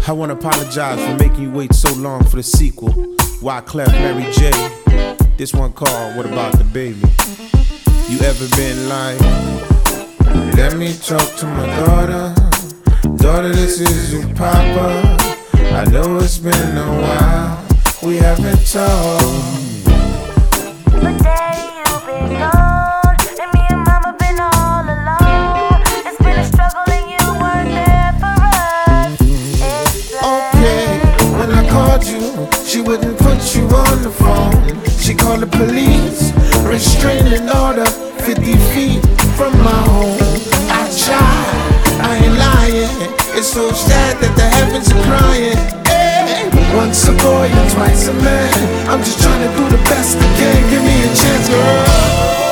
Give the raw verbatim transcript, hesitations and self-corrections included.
I wanna apologize for making you wait so long for the sequel. Wyclef, Mary J. This one called What About the Baby? You ever been like, let me talk to my daughter. Daughter, this is your papa. I know it's been a while, we haven't talked. But daddy, you've been gone, and me and mama been all alone. It's been a struggle and you weren't there for us. Okay, when I called you, she wouldn't put you on the phone. She called the police, restraining order fifty feet from my home. I tried, I ain't lying. It's so sad that the heavens are crying. Hey, once a boy and twice a man. I'm just trying to do the best I can. Give me a chance, girl.